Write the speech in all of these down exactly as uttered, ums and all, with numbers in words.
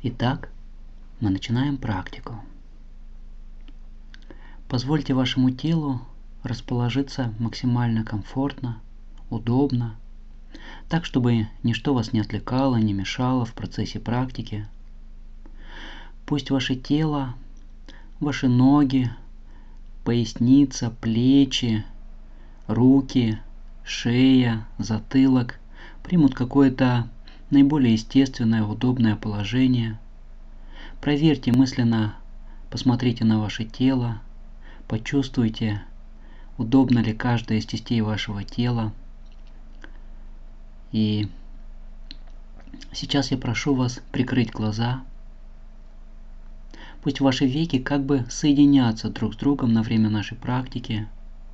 Итак, мы начинаем практику. Позвольте вашему телу расположиться максимально комфортно, удобно, так, чтобы ничто вас не отвлекало, не мешало в процессе практики. Пусть ваше тело, ваши ноги, поясница, плечи, руки, шея, затылок примут какое-то наиболее естественное, удобное положение. Проверьте мысленно, посмотрите на ваше тело, почувствуйте, удобно ли каждая из частей вашего тела. И сейчас я прошу вас прикрыть глаза. Пусть ваши веки как бы соединятся друг с другом на время нашей практики.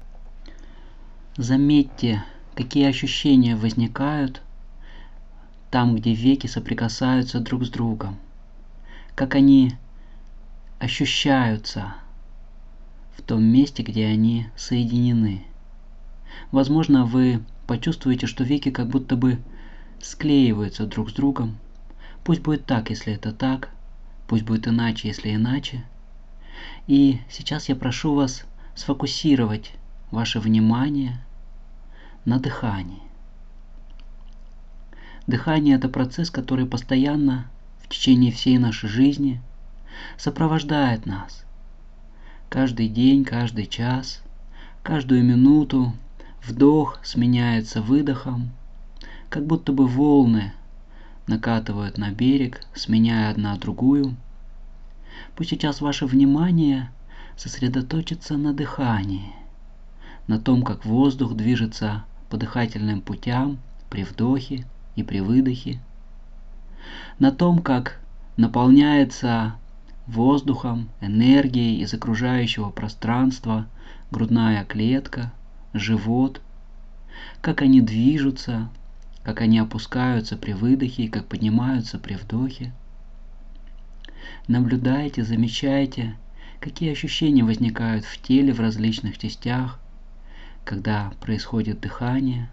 Заметьте, какие ощущения возникают там, где веки соприкасаются друг с другом, как они ощущаются в том месте, где они соединены. Возможно, вы почувствуете, что веки как будто бы склеиваются друг с другом. Пусть будет так, если это так, пусть будет иначе, если иначе. И сейчас я прошу вас сфокусировать ваше внимание на дыхании. Дыхание – это процесс, который постоянно в течение всей нашей жизни сопровождает нас. Каждый день, каждый час, каждую минуту вдох сменяется выдохом, как будто бы волны накатывают на берег, сменяя одна другую. Пусть сейчас ваше внимание сосредоточится на дыхании, на том, как воздух движется по дыхательным путям при вдохе и при выдохе, на том, как наполняется воздухом, энергией из окружающего пространства грудная клетка, живот, как они движутся, как они опускаются при выдохе и как поднимаются при вдохе. Наблюдайте, замечайте, какие ощущения возникают в теле в различных частях, когда происходит дыхание.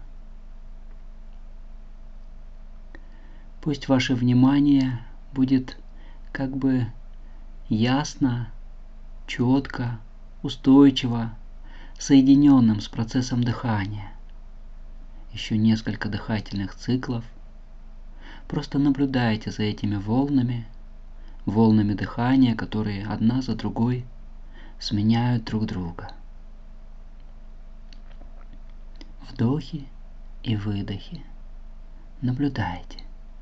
Пусть ваше внимание будет как бы ясно, четко, устойчиво, соединенным с процессом дыхания. Еще несколько дыхательных циклов. Просто наблюдайте за этими волнами, волнами дыхания, которые одна за другой сменяют друг друга. Вдохи и выдохи. Наблюдайте.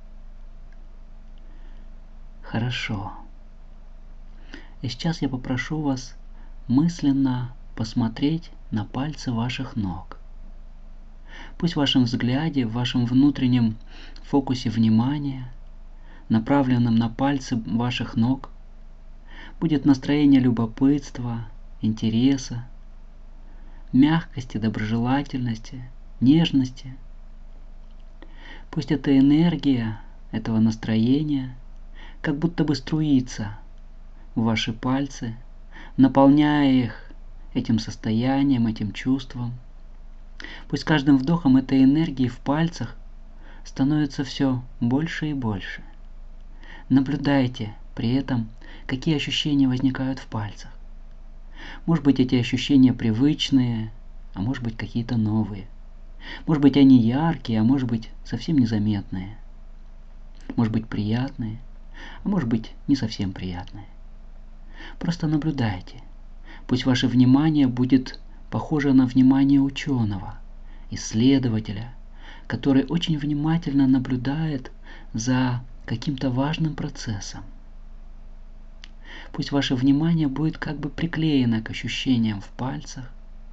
Хорошо. И сейчас я попрошу вас мысленно посмотреть на пальцы ваших ног. Пусть в вашем взгляде, в вашем внутреннем фокусе внимания, направленном на пальцы ваших ног, будет настроение любопытства, интереса, мягкости, доброжелательности, нежности. Пусть эта энергия этого настроения как будто бы струится в ваши пальцы, наполняя их этим состоянием, этим чувством. Пусть с каждым вдохом этой энергии в пальцах становится все больше и больше. Наблюдайте при этом, какие ощущения возникают в пальцах. Может быть, эти ощущения привычные, а может быть, какие-то новые. Может быть, они яркие, а может быть, совсем незаметные. Может быть, приятные, а может быть, не совсем приятные. Просто наблюдайте. Пусть ваше внимание будет похоже на внимание ученого, исследователя, который очень внимательно наблюдает за каким-то важным процессом. Пусть ваше внимание будет как бы приклеено к ощущениям в пальцах.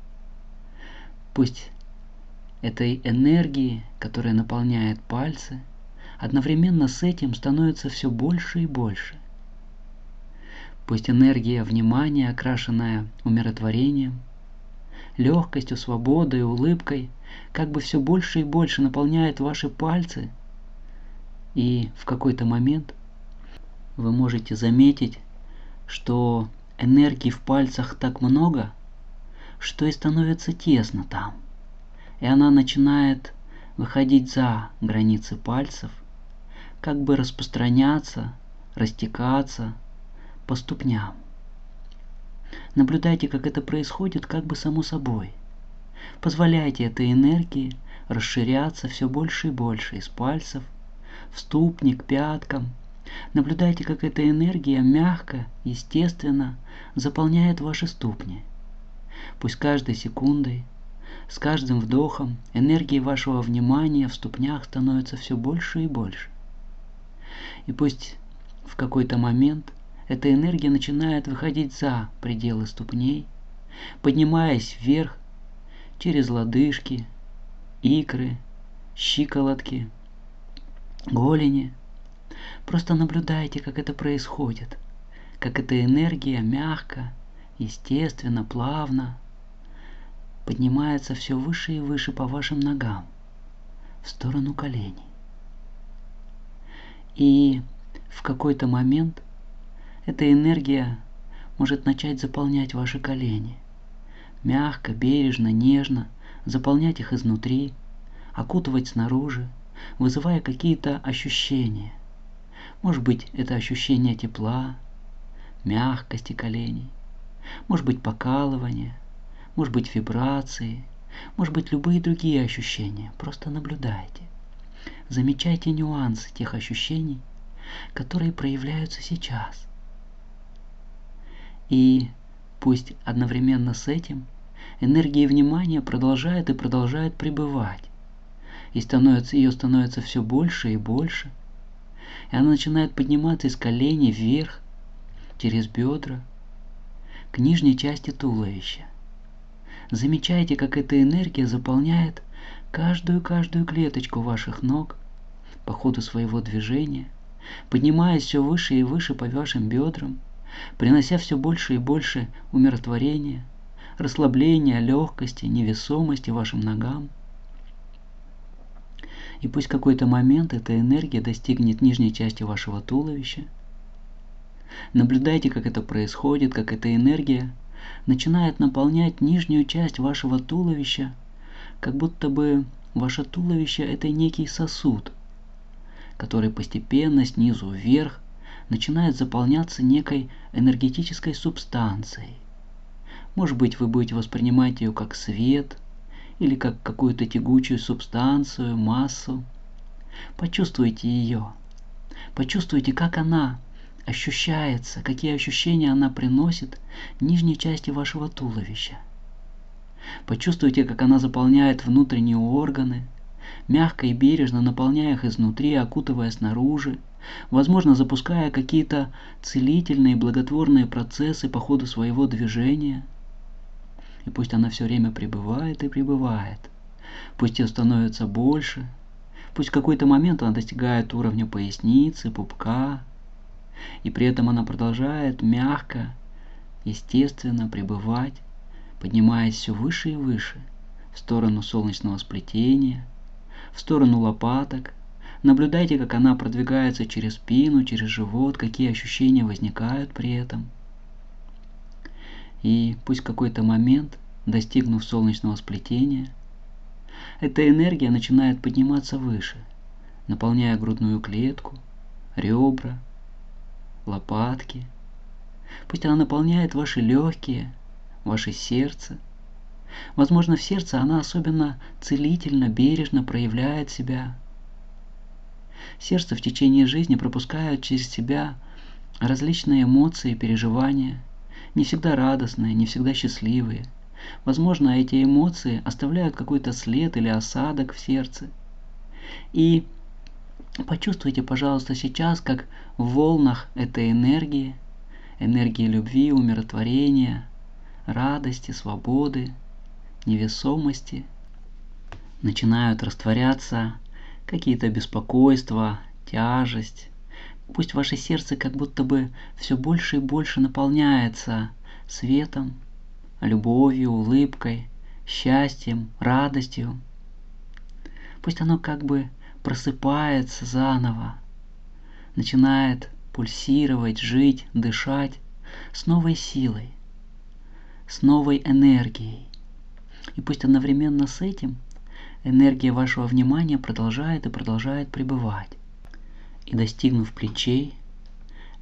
Пусть этой энергии, которая наполняет пальцы, одновременно с этим становится все больше и больше. Пусть энергия внимания, окрашенная умиротворением, легкостью, свободой, улыбкой, как бы все больше и больше наполняет ваши пальцы, и в какой-то момент вы можете заметить, что энергии в пальцах так много, что и становится тесно там, и она начинает выходить за границы пальцев, как бы распространяться растекаться по ступням. Наблюдайте, как это происходит как бы само собой. Позволяйте этой энергии расширяться все больше и больше из пальцев в ступни, к пяткам. Наблюдайте, как эта энергия мягко, естественно заполняет ваши ступни. Пусть каждой секундой, с каждым вдохом энергии вашего внимания в ступнях становится все больше и больше. И пусть в какой-то момент эта энергия начинает выходить за пределы ступней, поднимаясь вверх через лодыжки, икры, щиколотки, голени. Просто наблюдайте, как это происходит, как эта энергия мягко, естественно, плавно поднимается все выше и выше по вашим ногам, в сторону коленей. И в какой-то момент эта энергия может начать заполнять ваши колени. Мягко, бережно, нежно заполнять их изнутри, окутывать снаружи, вызывая какие-то ощущения. Может быть, это ощущение тепла, мягкости коленей, может быть, покалывание, может быть, вибрации, может быть, любые другие ощущения. Просто наблюдайте. Замечайте нюансы тех ощущений, которые проявляются сейчас. И пусть одновременно с этим энергия внимания продолжает и продолжает пребывать. И становится, ее становится все больше и больше. И она начинает подниматься из коленей вверх, через бедра, к нижней части туловища. Замечайте, как эта энергия заполняет каждую-каждую клеточку ваших ног по ходу своего движения, поднимаясь все выше и выше по вашим бедрам, принося все больше и больше умиротворения, расслабления, легкости, невесомости вашим ногам. И пусть в какой-то момент эта энергия достигнет нижней части вашего туловища. Наблюдайте, как это происходит, как эта энергия начинает наполнять нижнюю часть вашего туловища, как будто бы ваше туловище – это некий сосуд, который постепенно снизу вверх начинает заполняться некой энергетической субстанцией. Может быть, вы будете воспринимать ее как свет или как какую-то тягучую субстанцию, массу. Почувствуйте ее. Почувствуйте, как она ощущается, какие ощущения она приносит нижней части вашего туловища. Почувствуйте, как она заполняет внутренние органы, мягко и бережно наполняя их изнутри, окутывая снаружи, возможно, запуская какие-то целительные, благотворные процессы по ходу своего движения. И пусть она все время пребывает и пребывает. Пусть ее становится больше. Пусть в какой-то момент она достигает уровня поясницы, пупка. И при этом она продолжает мягко, естественно пребывать, поднимаясь все выше и выше, в сторону солнечного сплетения, в сторону лопаток. Наблюдайте, как она продвигается через спину, через живот, какие ощущения возникают при этом. И пусть в какой-то момент, достигнув солнечного сплетения, эта энергия начинает подниматься выше, наполняя грудную клетку, ребра, лопатки. Пусть она наполняет ваши легкие, ваше сердце. Возможно, в сердце она особенно целительно, бережно проявляет себя. Сердце в течение жизни пропускает через себя различные эмоции и переживания, не всегда радостные, не всегда счастливые. Возможно, эти эмоции оставляют какой-то след или осадок в сердце. И почувствуйте, пожалуйста, сейчас, как в волнах этой энергии, энергии любви, умиротворения, радости, свободы, невесомости, начинают растворяться какие-то беспокойства, тяжесть. Пусть ваше сердце как будто бы все больше и больше наполняется светом, любовью, улыбкой, счастьем, радостью. Пусть оно как бы просыпается заново, начинает пульсировать, жить, дышать с новой силой, с новой энергией. И пусть одновременно с этим энергия вашего внимания продолжает и продолжает пребывать. И достигнув плечей,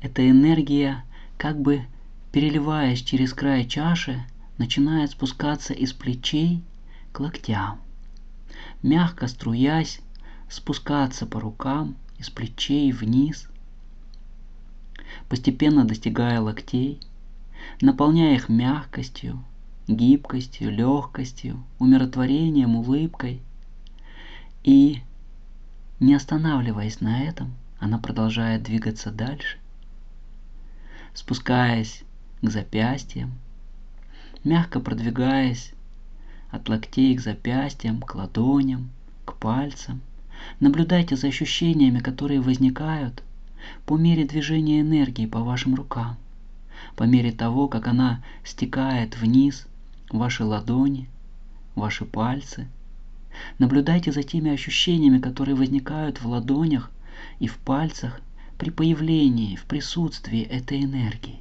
эта энергия, как бы переливаясь через край чаши, начинает спускаться из плечей к локтям, мягко струясь, спускаться по рукам из плечей вниз, постепенно достигая локтей, наполняя их мягкостью, гибкостью, легкостью, умиротворением, улыбкой. И, не останавливаясь на этом, она продолжает двигаться дальше, спускаясь к запястьям, мягко продвигаясь от локтей к запястьям, к ладоням, к пальцам. Наблюдайте за ощущениями, которые возникают по мере движения энергии по вашим рукам, по мере того, как она стекает вниз в ваши ладони, ваши пальцы. Наблюдайте за теми ощущениями, которые возникают в ладонях и в пальцах при появлении, в присутствии этой энергии.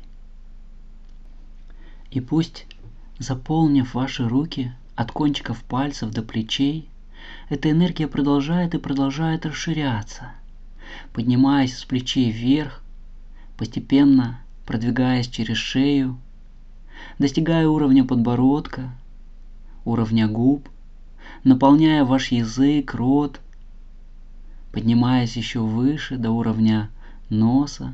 И пусть, заполнив ваши руки от кончиков пальцев до плечей, эта энергия продолжает и продолжает расширяться, поднимаясь с плечей вверх, постепенно продвигаясь через шею, достигая уровня подбородка, уровня губ, наполняя ваш язык, рот, поднимаясь еще выше до уровня носа.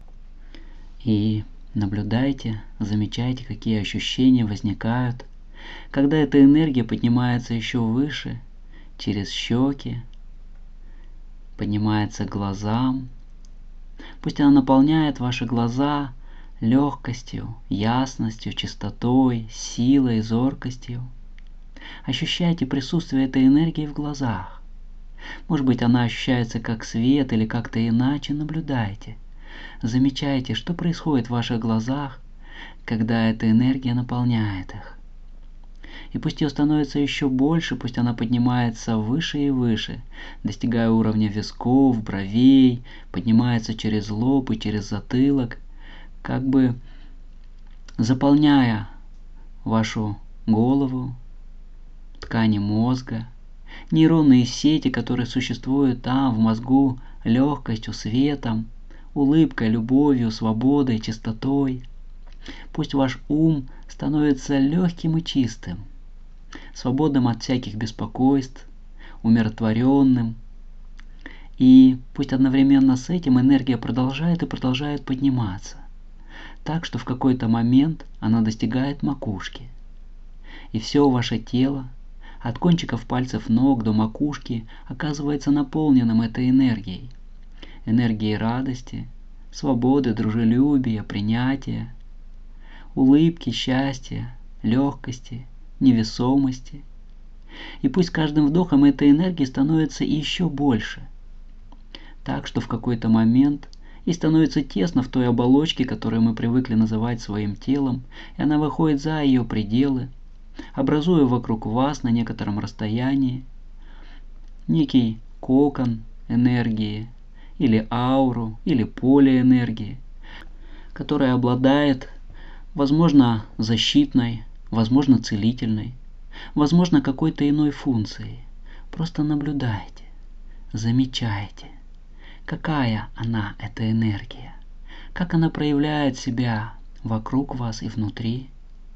И наблюдайте, замечайте, какие ощущения возникают, когда эта энергия поднимается еще выше, через щеки, поднимается к глазам. Пусть она наполняет ваши глаза легкостью, ясностью, чистотой, силой, зоркостью. Ощущайте присутствие этой энергии в глазах. Может быть, она ощущается как свет или как-то иначе. Наблюдайте. Замечайте, что происходит в ваших глазах, когда эта энергия наполняет их. И пусть ее становится еще больше, пусть она поднимается выше и выше, достигая уровня висков, бровей, поднимается через лоб и через затылок, как бы заполняя вашу голову, ткани мозга, нейронные сети, которые существуют там, в мозгу, легкостью, светом, улыбкой, любовью, свободой, чистотой. Пусть ваш ум становится легким и чистым, свободным от всяких беспокойств, умиротворенным. И пусть одновременно с этим энергия продолжает и продолжает подниматься, так что в какой-то момент она достигает макушки. И все ваше тело, от кончиков пальцев ног до макушки, оказывается наполненным этой энергией. Энергией радости, свободы, дружелюбия, принятия, улыбки, счастья, легкости, невесомости. И пусть с каждым вдохом этой энергии становится еще больше, так что в какой-то момент ей становится тесно в той оболочке, которую мы привыкли называть своим телом, и она выходит за ее пределы, образуя вокруг вас на некотором расстоянии некий кокон энергии, или ауру, или поле энергии, которая обладает, возможно, защитной, возможно, целительной, возможно, какой-то иной функцией. Просто наблюдайте, замечайте, какая она, эта энергия, как она проявляет себя вокруг вас и внутри.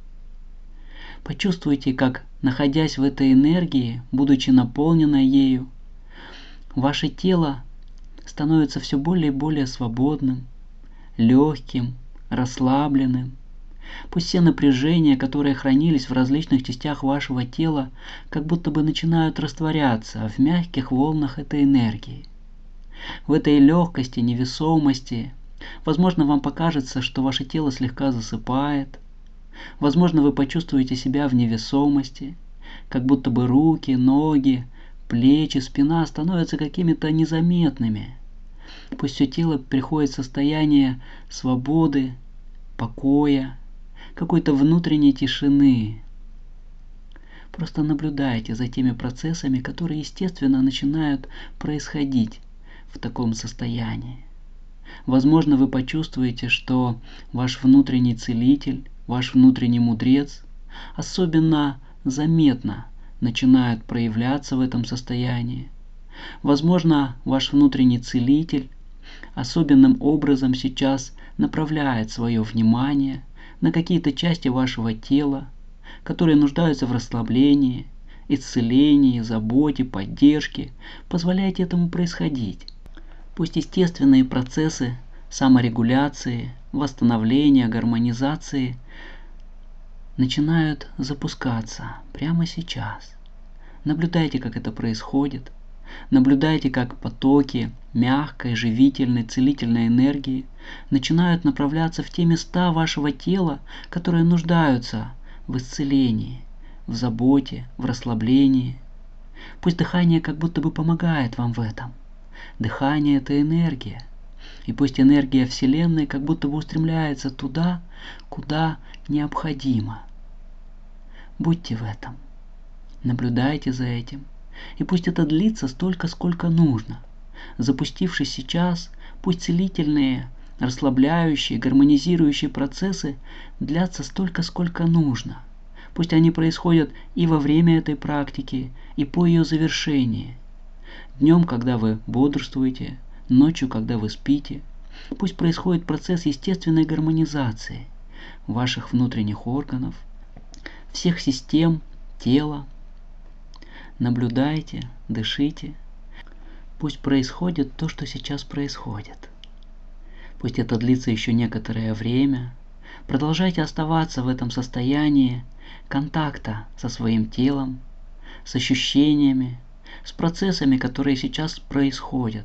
Почувствуйте, как, находясь в этой энергии, будучи наполненной ею, ваше тело становится все более и более свободным, легким, расслабленным. Пусть все напряжения, которые хранились в различных частях вашего тела, как будто бы начинают растворяться в мягких волнах этой энергии. В этой легкости, невесомости, возможно, вам покажется, что ваше тело слегка засыпает. Возможно, вы почувствуете себя в невесомости, как будто бы руки, ноги, плечи, спина становятся какими-то незаметными. Пусть все тело приходит в состояние свободы, покоя, какой-то внутренней тишины. Просто наблюдайте за теми процессами, которые, естественно, начинают происходить в таком состоянии. Возможно, вы почувствуете, что ваш внутренний целитель, ваш внутренний мудрец особенно заметно начинает проявляться в этом состоянии. Возможно, ваш внутренний целитель особенным образом сейчас направляет свое внимание на какие-то части вашего тела, которые нуждаются в расслаблении, исцелении, заботе, поддержке. Позволяйте этому происходить. Пусть естественные процессы саморегуляции, восстановления, гармонизации начинают запускаться прямо сейчас. Наблюдайте, как это происходит. Наблюдайте, как потоки мягкой, живительной, целительной энергии начинают направляться в те места вашего тела, которые нуждаются в исцелении, в заботе, в расслаблении. Пусть дыхание как будто бы помогает вам в этом. Дыхание – это энергия. И пусть энергия Вселенной как будто бы устремляется туда, куда необходимо. Будьте в этом. Наблюдайте за этим. И пусть это длится столько, сколько нужно. Запустившись сейчас, пусть целительные, расслабляющие, гармонизирующие процессы длятся столько, сколько нужно. Пусть они происходят и во время этой практики, и по ее завершении. Днем, когда вы бодрствуете, ночью, когда вы спите. Пусть происходит процесс естественной гармонизации ваших внутренних органов, всех систем тела. Наблюдайте, дышите. Пусть происходит то, что сейчас происходит. Пусть это длится еще некоторое время. Продолжайте оставаться в этом состоянии контакта со своим телом, с ощущениями, с процессами, которые сейчас происходят.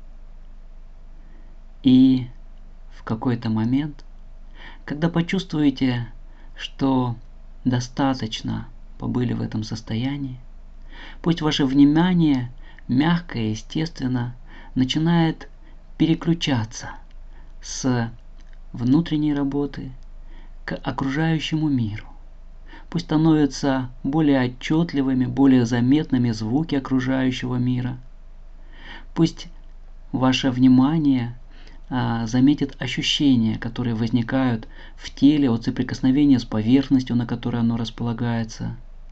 И в какой-то момент, когда почувствуете, что достаточно побыли в этом состоянии, пусть ваше внимание мягко и естественно начинает переключаться с внутренней работы к окружающему миру. Пусть становятся более отчетливыми, более заметными звуки окружающего мира. Пусть ваше внимание а, заметит ощущения, которые возникают в теле от соприкосновения с поверхностью, на которой оно располагается.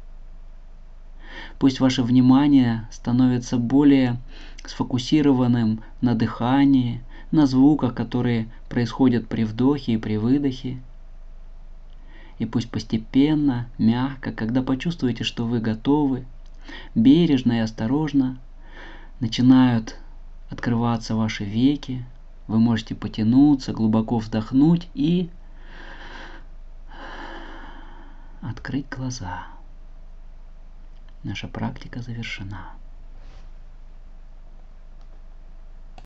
Пусть ваше внимание становится более сфокусированным на дыхании, на звуках, которые происходят при вдохе и при выдохе. И пусть постепенно, мягко, когда почувствуете, что вы готовы, бережно и осторожно начинают открываться ваши веки. Вы можете потянуться, глубоко вздохнуть и открыть глаза. Наша практика завершена.